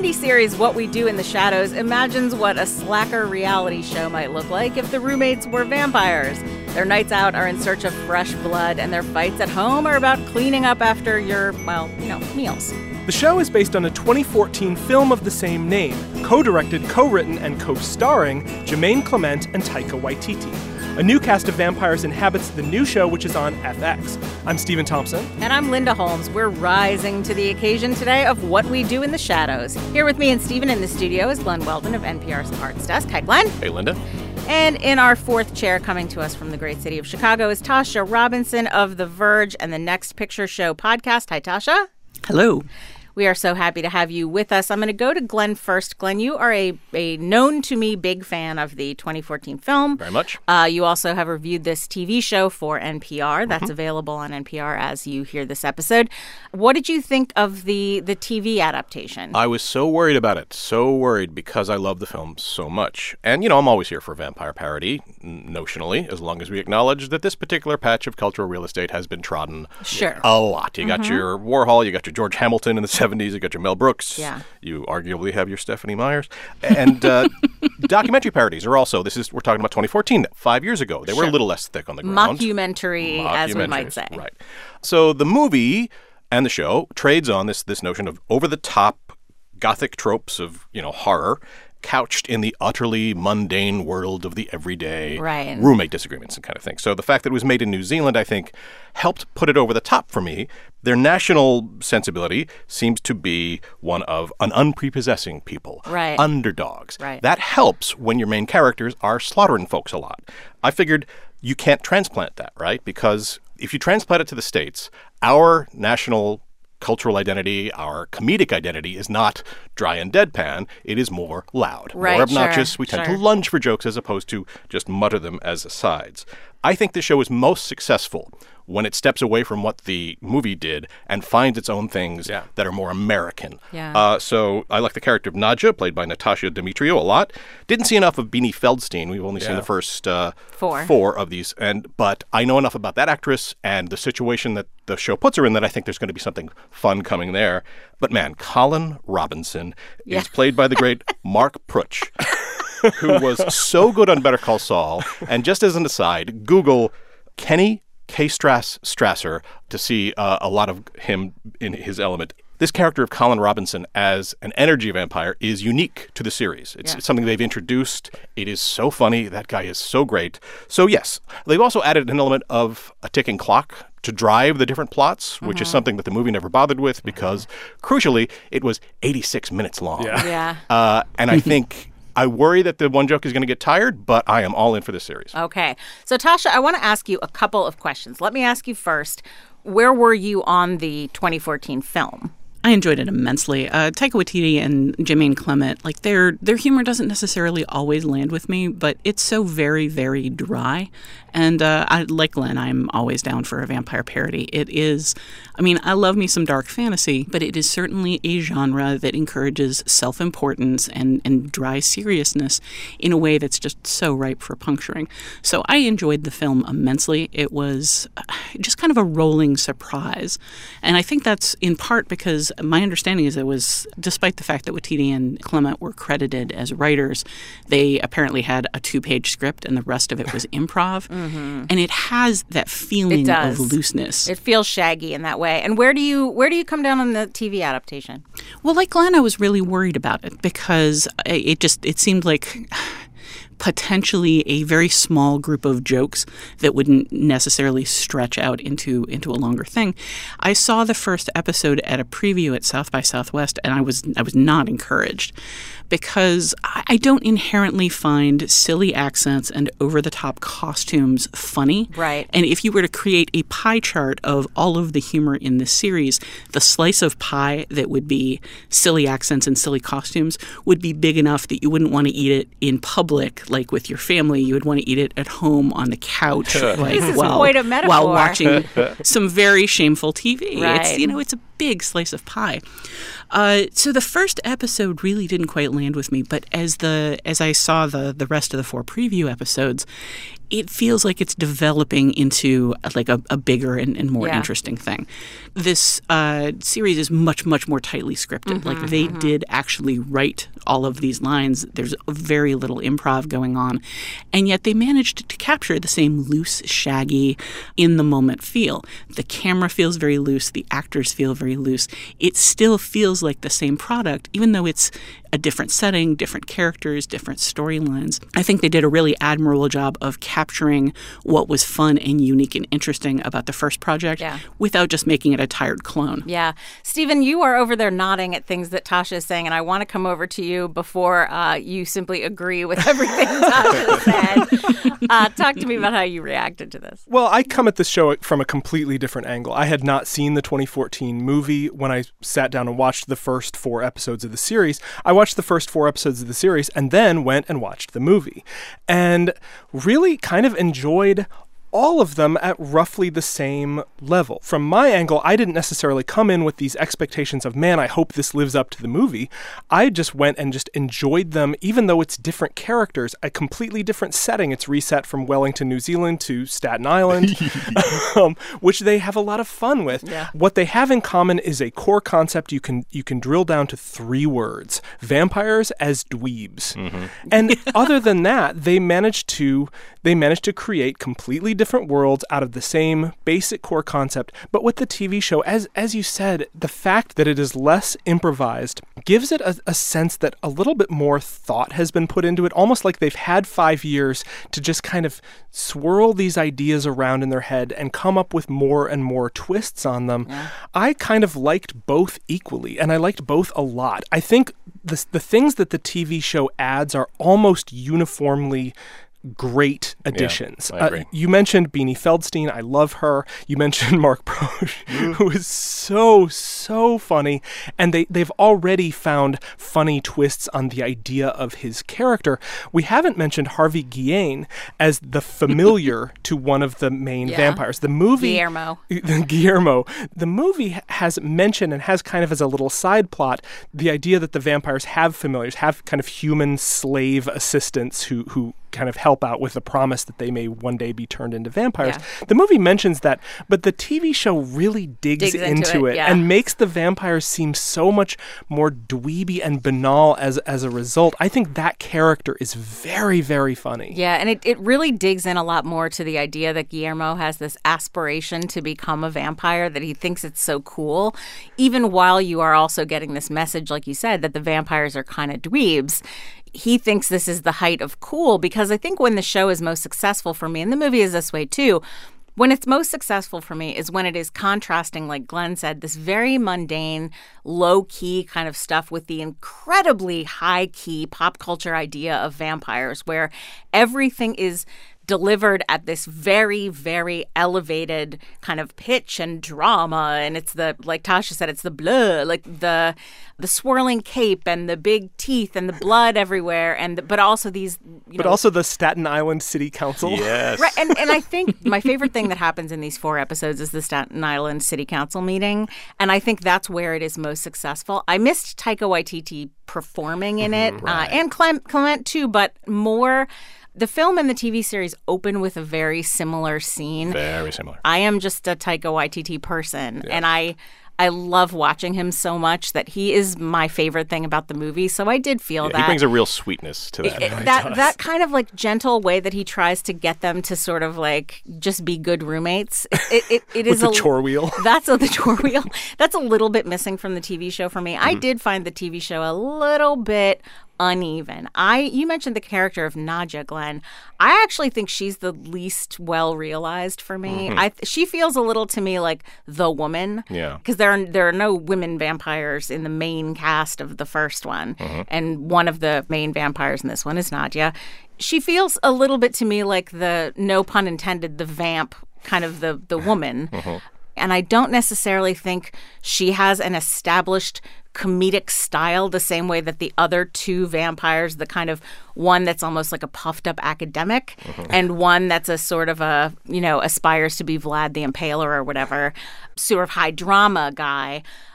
comedy series What We Do in the Shadows imagines what a slacker reality show might look like if the roommates were vampires. Their nights out are in search of fresh blood, and their fights at home are about cleaning up after your, meals. The show is based on a 2014 film of the same name, co-directed, co-written, and co-starring Jermaine Clement and Taika Waititi. A new cast of vampires inhabits the new show, which is on FX. I'm Stephen Thompson. And I'm Linda Holmes. We're rising to the occasion today of What We Do in the Shadows. Here with me and Stephen in the studio is Glenn Weldon of NPR's Arts Desk. Hi, Glenn. Hey, Linda. And in our fourth chair, coming to us from the great city of Chicago, is Tasha Robinson of The Verge and the Next Picture Show podcast. Hi, Tasha. Hello. We are so happy to have you with us. I'm going to go to Glenn first. Glenn, you are a known-to-me big fan of the 2014 film. Very much. You also have reviewed this TV show for NPR. That's available on NPR as you hear this episode. What did you think of the TV adaptation? I was so worried about it. So worried because I love the film so much. And, I'm always here for vampire parody, notionally, as long as we acknowledge that this particular patch of cultural real estate has been trodden a lot. You got your Warhol, you got your George Hamilton in the 70s, you got your Mel Brooks. Yeah. You arguably have your Stephanie Meyers. And documentary parodies are also, we're talking about 2014, 5 years ago. They were a little less thick on the ground. Mockumentary, as we might say. Right. So the movie and the show trades on this notion of over-the-top gothic tropes of, horror, couched in the utterly mundane world of the everyday roommate disagreements and kind of thing. So the fact that it was made in New Zealand, I think, helped put it over the top for me. Their national sensibility seems to be one of an unprepossessing people, underdogs. Right. That helps when your main characters are slaughtering folks a lot. I figured you can't transplant that, right? Because if you transplant it to the States, our national cultural identity, our comedic identity is not dry and deadpan. It is more loud, more obnoxious. We tend to lunge for jokes as opposed to just mutter them as asides. I think the show is most successful when it steps away from what the movie did and finds its own things that are more American. Yeah. So I like the character of Nadja, played by Natasha Demetriou, a lot. Didn't see enough of Beanie Feldstein. We've only seen the first four of these. But I know enough about that actress and the situation that the show puts her in that I think there's going to be something fun coming there. But man, Colin Robinson is played by the great Mark Pruch, who was so good on Better Call Saul. And just as an aside, Google Kenny K. Strasser to see a lot of him in his element. This character of Colin Robinson as an energy vampire is unique to the series. It's something they've introduced. It is so funny. That guy is so great. So yes, they've also added an element of a ticking clock to drive the different plots, which is something that the movie never bothered with because, crucially, it was 86 minutes long. Yeah. And I think I worry that the one joke is going to get tired, but I am all in for this series. Okay. So, Tasha, I want to ask you a couple of questions. Let me ask you first, where were you on the 2014 film? I enjoyed it immensely. Taika Waititi and Jermaine Clement, their humor doesn't necessarily always land with me, but it's so very, very dry. And like Glenn, I'm always down for a vampire parody. It is, I love me some dark fantasy, but it is certainly a genre that encourages self-importance and dry seriousness in a way that's just so ripe for puncturing. So I enjoyed the film immensely. It was just kind of a rolling surprise. And I think that's in part because my understanding is it was, despite the fact that Waititi and Clement were credited as writers, they apparently had a 2-page script and the rest of it was improv. And it has that feeling of looseness. It feels shaggy in that way. And where do you come down on the TV adaptation? Well, like Glenn, I was really worried about it because it seemed like potentially a very small group of jokes that wouldn't necessarily stretch out into a longer thing. I saw the first episode at a preview at South by Southwest, and I was not encouraged because I don't inherently find silly accents and over-the-top costumes funny. Right. And if you were to create a pie chart of all of the humor in this series, the slice of pie that would be silly accents and silly costumes would be big enough that you wouldn't want to eat it in public, like with your family. You would want to eat it at home on the couch, This is quite a metaphor. while watching some very shameful TV. Right. It's a big slice of pie. So the first episode really didn't quite land with me, but as I saw the rest of the 4 preview episodes, it feels like it's developing into like a bigger and more interesting thing. This series is much, much more tightly scripted. Like they did actually write all of these lines. There's very little improv going on. And yet they managed to capture the same loose, shaggy, in-the-moment feel. The camera feels very loose. The actors feel very loose. It still feels like the same product, even though it's a different setting, different characters, different storylines. I think they did a really admirable job of capturing what was fun and unique and interesting about the first project without just making it a tired clone. Yeah. Stephen, you are over there nodding at things that Tasha is saying, and I want to come over to you before you simply agree with everything Tasha said. Talk to me about how you reacted to this. Well, I come at this show from a completely different angle. I had not seen the 2014 movie when I sat down and watched the first 4 episodes of the series. I watched the first 4 episodes of the series and then went and watched the movie and really kind of enjoyed all of them at roughly the same level. From my angle, I didn't necessarily come in with these expectations of, man, I hope this lives up to the movie. I just went and just enjoyed them, even though it's different characters, a completely different setting. It's reset from Wellington, New Zealand to Staten Island, which they have a lot of fun with. Yeah. What they have in common is a core concept you can drill down to 3 words: vampires as dweebs. And other than that, they managed to create completely different worlds out of the same basic core concept. But with the TV show, as you said, the fact that it is less improvised gives it a sense that a little bit more thought has been put into it, almost like they've had 5 years to just kind of swirl these ideas around in their head and come up with more and more twists on them. Yeah. I kind of liked both equally, and I liked both a lot. I think the things that the TV show adds are almost uniformly great additions. Yeah, I agree. You mentioned Beanie Feldstein. I love her. You mentioned Mark Brosh, who is so funny. And they've already found funny twists on the idea of his character. We haven't mentioned Harvey Guillen as the familiar to one of the main vampires. The movie... Guillermo. The movie has mentioned and has kind of as a little side plot the idea that the vampires have familiars, have kind of human slave assistants who kind of help out with the promise that they may one day be turned into vampires. Yeah. The movie mentions that, but the TV show really digs into it and makes the vampires seem so much more dweeby and banal as a result. I think that character is very, very funny. Yeah, and it really digs in a lot more to the idea that Guillermo has this aspiration to become a vampire, that he thinks it's so cool, even while you are also getting this message, like you said, that the vampires are kind of dweebs. He thinks this is the height of cool, because I think when the show is most successful for me, and the movie is this way too, when it's most successful for me is when it is contrasting, like Glenn said, this very mundane, low-key kind of stuff with the incredibly high-key pop culture idea of vampires, where everything is delivered at this very, very elevated kind of pitch and drama. And it's the, like Tasha said, it's the blur, like the swirling cape and the big teeth and the blood everywhere. But also these, also the Staten Island City Council. Yes. Right. And I think my favorite thing that happens in these 4 episodes is the Staten Island City Council meeting. And I think that's where it is most successful. I missed Taika Waititi performing in it, and Clement too, but more... The film and the TV series open with a very similar scene. Very similar. I am just a Taika Waititi person, and I love watching him so much that he is my favorite thing about the movie. So I did feel that. He brings a real sweetness to that. That kind of like gentle way that he tries to get them to sort of like just be good roommates. It is with the chore wheel. The chore wheel. That's a little bit missing from the TV show for me. I did find the TV show a little bit uneven. You mentioned the character of Nadja, Glenn. I actually think she's the least well realized for me. She feels a little to me like the woman. Yeah. Because there are no women vampires in the main cast of the first one, and one of the main vampires in this one is Nadja. She feels a little bit to me like the, no pun intended, the vamp kind of the woman. And I don't necessarily think she has an established comedic style the same way that the other 2 vampires, the kind of one that's almost like a puffed up academic and one that's a sort of a, aspires to be Vlad the Impaler or whatever, sort of high drama guy.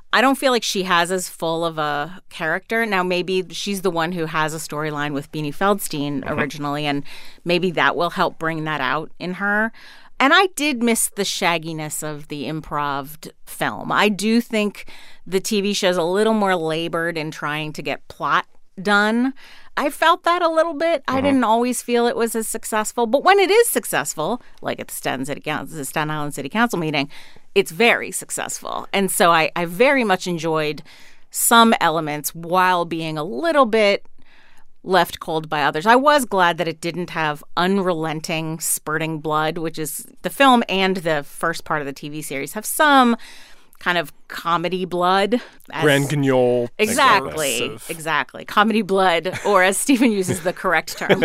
I don't feel like she has as full of a character. Now, maybe she's the one who has a storyline with Beanie Feldstein originally, and maybe that will help bring that out in her. And I did miss the shagginess of the improv film. I do think the TV show's a little more labored in trying to get plot done. I felt that a little bit. I didn't always feel it was as successful. But when it is successful, like at the Staten Island City Council meeting, it's very successful. And so I very much enjoyed some elements while being a little bit left cold by others. I was glad that it didn't have unrelenting spurting blood, which is the film and the first part of the TV series have some kind of comedy blood. Grand Guignol. Exactly. Comedy blood, or as Stephen uses the correct term.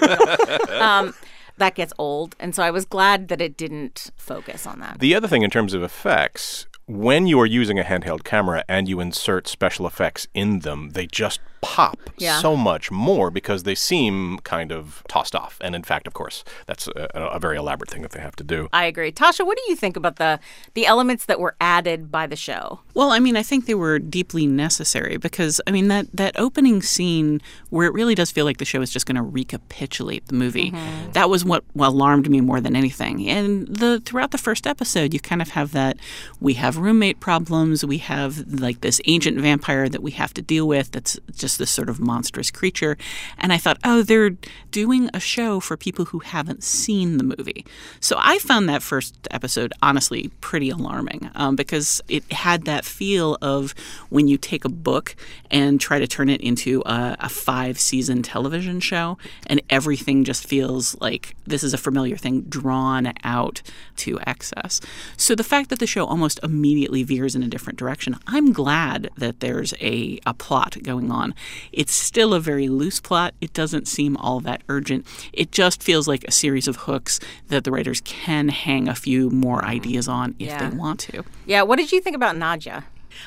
That gets old. And so I was glad that it didn't focus on that. The other thing in terms of effects, when you are using a handheld camera and you insert special effects in them, they just pop so much more because they seem kind of tossed off. And in fact, of course, that's a very elaborate thing that they have to do. I agree. Tasha, what do you think about the elements that were added by the show? Well, I mean, I think they were deeply necessary because, I mean, that opening scene where it really does feel like the show is just going to recapitulate the movie, that was what alarmed me more than anything. And throughout the first episode, you kind of have that we have roommate problems, we have like this ancient vampire that we have to deal with that's just this sort of monstrous creature. And I thought, oh, they're doing a show for people who haven't seen the movie. So I found that first episode, honestly, pretty alarming because it had that feel of when you take a book and try to turn it into a 5-season television show and everything just feels like this is a familiar thing drawn out to excess. So the fact that the show almost immediately veers in a different direction, I'm glad that there's a plot going on. It's still a very loose plot. It doesn't seem all that urgent. It just feels like a series of hooks that the writers can hang a few more ideas on if they want to. Yeah, what did you think about Nadja?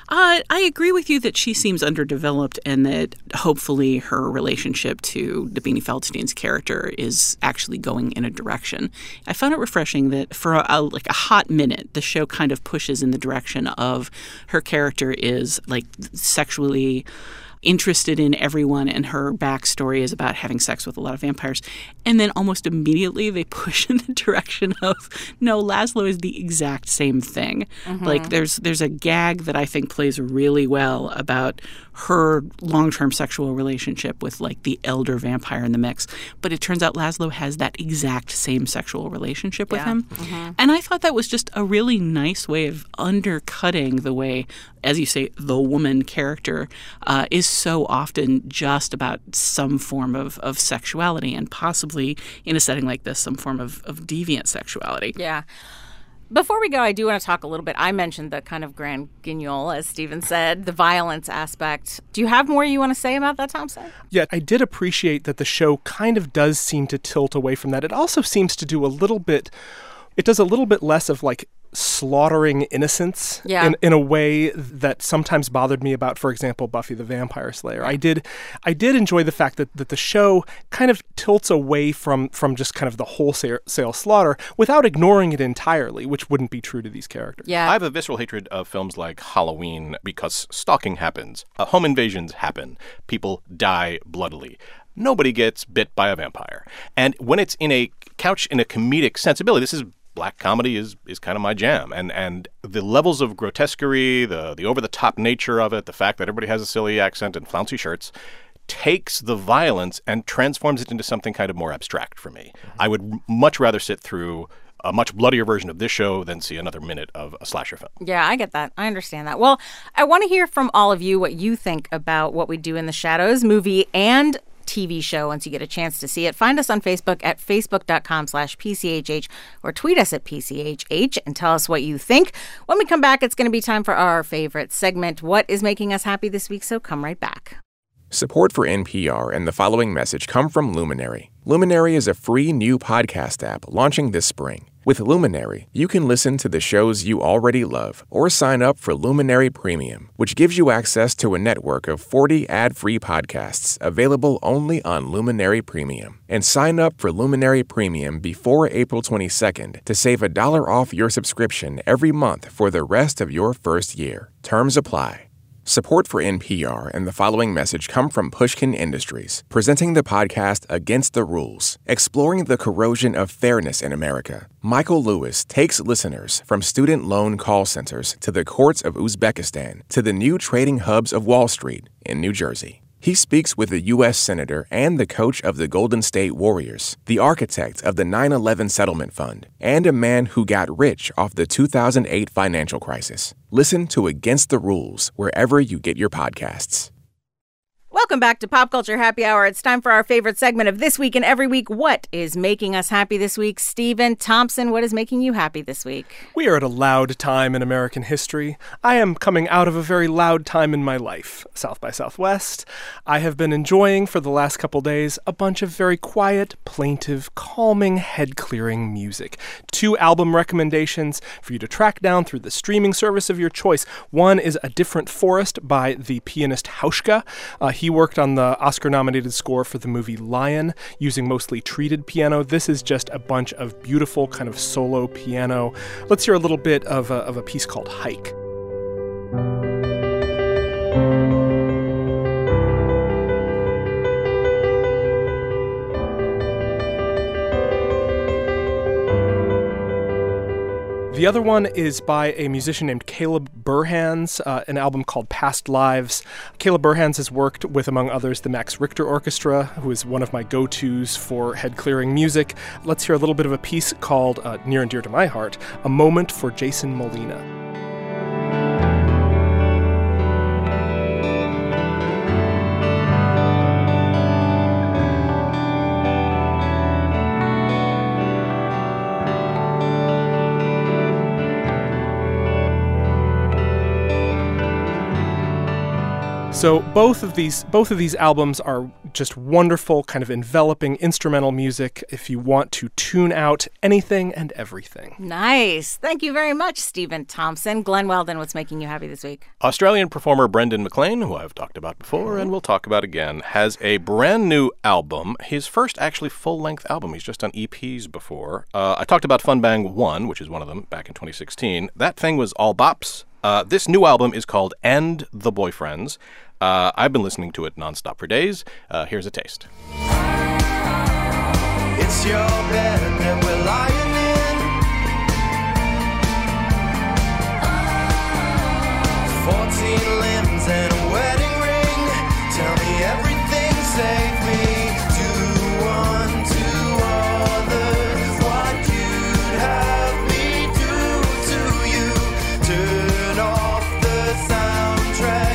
I agree with you that she seems underdeveloped and that hopefully her relationship to Beanie Feldstein's character is actually going in a direction. I found it refreshing that for a hot minute, the show kind of pushes in the direction of her character is like sexually interested in everyone and her backstory is about having sex with a lot of vampires. And then almost immediately they push in the direction of, no, Laszlo is the exact same thing. Like there's a gag that I think plays really well about her long-term sexual relationship with like the elder vampire in the mix. But it turns out Laszlo has that exact same sexual relationship with him. And I thought that was just a really nice way of undercutting the way, as you say, the woman character is so often just about some form of sexuality and possibly in a setting like this, some form of deviant sexuality. Yeah. Before we go, I do want to talk a little bit. I mentioned the kind of Grand Guignol, as Stephen said, the violence aspect. Do you have more you want to say about that, Thompson? Yeah, I did appreciate that the show kind of does seem to tilt away from that. It also seems to do a little bit less of like slaughtering innocents in a way that sometimes bothered me about, for example, Buffy the Vampire Slayer. I did enjoy the fact that the show kind of tilts away from just kind of the wholesale slaughter without ignoring it entirely, which wouldn't be true to these characters. Yeah. I have a visceral hatred of films like Halloween because stalking happens, home invasions happen, people die bloodily. Nobody gets bit by a vampire. And when it's in a comedic sensibility, this is black comedy is kind of my jam. And the levels of grotesquerie, the over-the-top nature of it, the fact that everybody has a silly accent and flouncy shirts, takes the violence and transforms it into something kind of more abstract for me. I would much rather sit through a much bloodier version of this show than see another minute of a slasher film. Yeah, I get that. I understand that. Well, I want to hear from all of you what you think about What We Do in the Shadows movie and TV show once you get a chance to see it. Find us on Facebook at facebook.com/PCHH or tweet us at PCHH and tell us what you think. When we come back, it's going to be time for our favorite segment, What is Making Us Happy This Week? So come right back. Support for NPR and the following message come from Luminary. Luminary is a free new podcast app launching this spring. With Luminary, you can listen to the shows you already love or sign up for Luminary Premium, which gives you access to a network of 40 ad-free podcasts available only on Luminary Premium. And sign up for Luminary Premium before April 22nd to save $1 off your subscription every month for the rest of your first year. Terms apply. Support for NPR and the following message come from Pushkin Industries, presenting the podcast Against the Rules, exploring the corrosion of fairness in America. Michael Lewis takes listeners from student loan call centers to the courts of Uzbekistan to the new trading hubs of Wall Street in New Jersey. He speaks with a U.S. Senator and the coach of the Golden State Warriors, the architect of the 9/11 Settlement Fund, and a man who got rich off the 2008 financial crisis. Listen to Against the Rules wherever you get your podcasts. Welcome back to Pop Culture Happy Hour. It's time for our favorite segment of This Week and Every Week. What is making us happy this week? Stephen Thompson, what is making you happy this week? We are at a loud time in American history. I am coming out of a very loud time in my life, South by Southwest. I have been enjoying, for the last couple days, a bunch of very quiet, plaintive, calming, head-clearing music. 2 album recommendations for you to track down through the streaming service of your choice. One is A Different Forest by the pianist Hauschka. He worked on the Oscar-nominated score for the movie Lion, using mostly treated piano. This is just a bunch of beautiful kind of solo piano. Let's hear a little bit of a piece called Hike. The other one is by a musician named Caleb Burhans, an album called Past Lives. Caleb Burhans has worked with, among others, the Max Richter Orchestra, who is one of my go-tos for head-clearing music. Let's hear a little bit of a piece called, near and dear to my heart, A Moment for Jason Molina. So both of these albums are just wonderful, kind of enveloping instrumental music if you want to tune out anything and everything. Nice. Thank you very much, Stephen Thompson. Glenn Weldon, what's making you happy this week? Australian performer Brendan McLean, who I've talked about before and we'll talk about again, has a brand new album. His first actually full-length album. He's just done EPs before. I talked about Fun Bang 1, which is one of them, back in 2016. That thing was all bops. This new album is called And the Boyfriends. I've been listening to it nonstop for days. Here's a taste. It's your bed that we're lying in. 14 limbs and a wedding ring. Tell me everything, save me. Do unto others what you'd have me do to you. Turn off the soundtrack.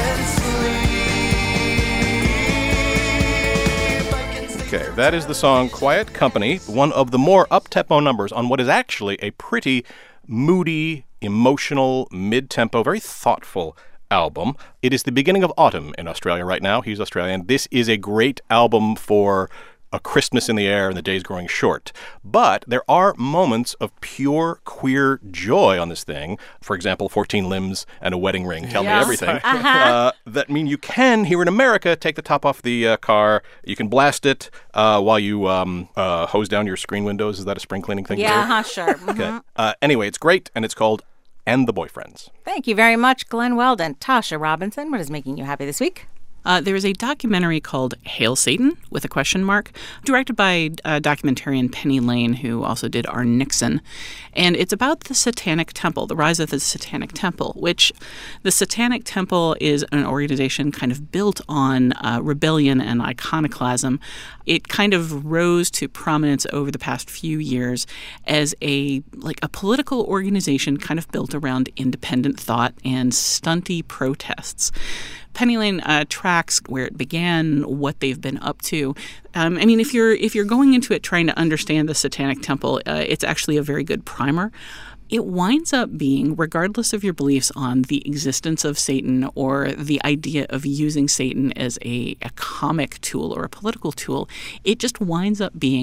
Okay, that is the song Quiet Company, one of the more up-tempo numbers on what is actually a pretty moody, emotional, mid-tempo, very thoughtful album. It is the beginning of autumn in Australia right now. He's Australian. This is a great album for a Christmas in the air and the days growing short. But there are moments of pure queer joy on this thing. For example, 14 limbs and a wedding ring tell me everything. That mean you can, here in America, take the top off the car. You can blast it while you hose down your screen windows. Is that a spring cleaning thing? Yeah, sure. Mm-hmm. Okay. Anyway, it's great, and it's called And the Boyfriends. Thank you very much, Glenn Weldon. Tasha Robinson, what is making you happy this week? There is a documentary called Hail Satan, with a question mark, directed by documentarian Penny Lane, who also did Our Nixon. And it's about the Satanic Temple, the rise of the Satanic Temple, which the Satanic Temple is an organization kind of built on rebellion and iconoclasm. It kind of rose to prominence over the past few years as a political organization kind of built around independent thought and stunty protests. Penny Lane tracks where it began, what they've been up to. If you're going into it trying to understand the Satanic Temple, it's actually a very good primer. It winds up being, regardless of your beliefs on the existence of Satan or the idea of using Satan as a comic tool or a political tool, it just winds up being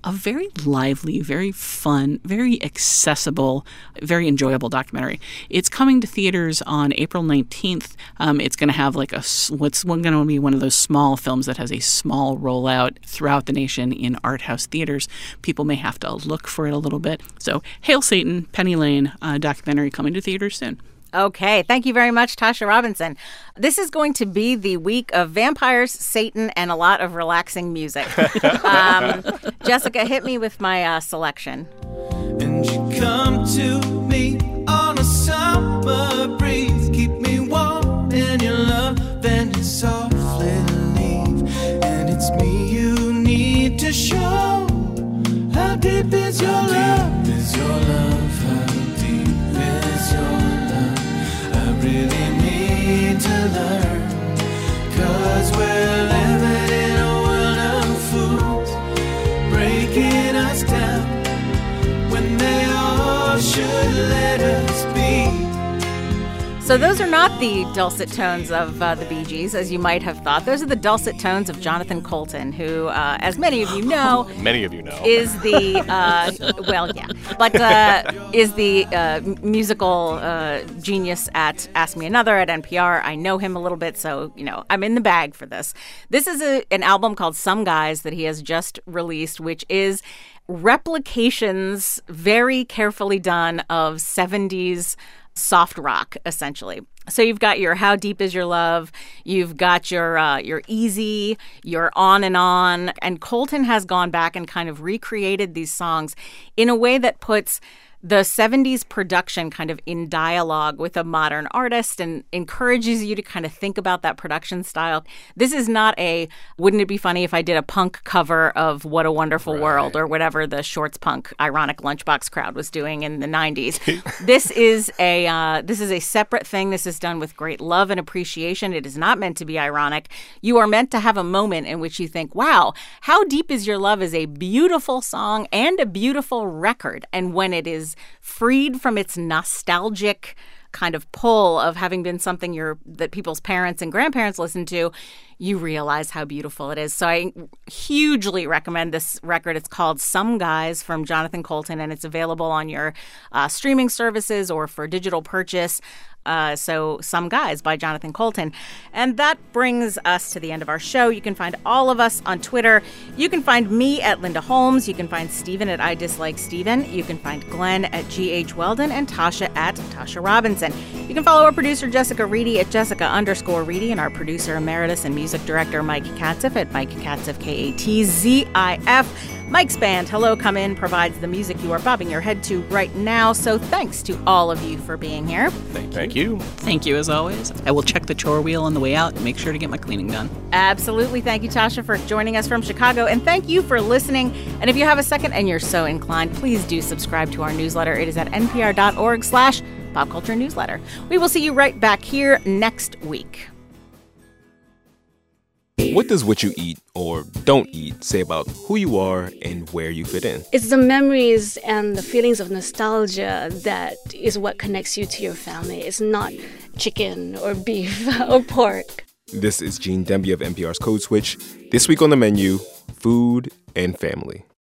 a very lively, very fun, very accessible, very enjoyable documentary. It's coming to theaters on April 19th. It's going to have like what's going to be one of those small films that has a small rollout throughout the nation in art house theaters. People may have to look for it a little bit. So Hail Satan, Penny Lane, documentary coming to theaters soon. Okay, thank you very much, Tasha Robinson. This is going to be the week of vampires, Satan, and a lot of relaxing music. Jessica, hit me with my selection. And you come to me on a summer breeze, keep me warm in your love, then you softly leave. And it's me you need to show. How deep is your love? How deep is your love? How deep is your love? I really need to learn, 'cause we're living in a world of fools, breaking us down when they all should let us be. So those are not the dulcet tones of the Bee Gees, as you might have thought. Those are the dulcet tones of Jonathan Coulton, who, as many of you know, is the is the musical genius at Ask Me Another at NPR. I know him a little bit, so I'm in the bag for this. This is an album called Some Guys that he has just released, which is replications, very carefully done, of 70s soft rock, essentially. So you've got your How Deep Is Your Love, you've got your Easy, your On, and Coulton has gone back and kind of recreated these songs in a way that puts the 70s production kind of in dialogue with a modern artist and encourages you to kind of think about that production style. This is not wouldn't it be funny if I did a punk cover of What a Wonderful World or whatever the shorts punk ironic lunchbox crowd was doing in the 90s. This is a separate thing. This is done with great love and appreciation. It is not meant to be ironic. You are meant to have a moment in which you think, wow, How Deep Is Your Love is a beautiful song and a beautiful record. And when it is freed from its nostalgic kind of pull of having been something that people's parents and grandparents listened to, you realize how beautiful it is. So I hugely recommend this record. It's called Some Guys from Jonathan Coulton, and it's available on your streaming services or for digital purchase. So Some Guys by Jonathan Coulton. And that brings us to the end of our show. You can find all of us on Twitter. You can find me at Linda Holmes. You can find Stephen at I Dislike Stephen. You can find Glenn at GH Weldon and Tasha at Tasha Robinson. You can follow our producer Jessica Reedy at Jessica_Reedy and our producer emeritus and music director Mike Katzif at Mike Katzif, Katzif. Mike's band, Hello Come In, provides the music you are bobbing your head to right now. So thanks to all of you for being here. Thank you. Thank you, as always. I will check the chore wheel on the way out and make sure to get my cleaning done. Absolutely. Thank you, Tasha, for joining us from Chicago. And thank you for listening. And if you have a second and you're so inclined, please do subscribe to our newsletter. It is at npr.org/popculturenewsletter. We will see you right back here next week. What does what you eat or don't eat say about who you are and where you fit in? It's the memories and the feelings of nostalgia that is what connects you to your family. It's not chicken or beef or pork. This is Gene Demby of NPR's Code Switch. This week on the menu, food and family.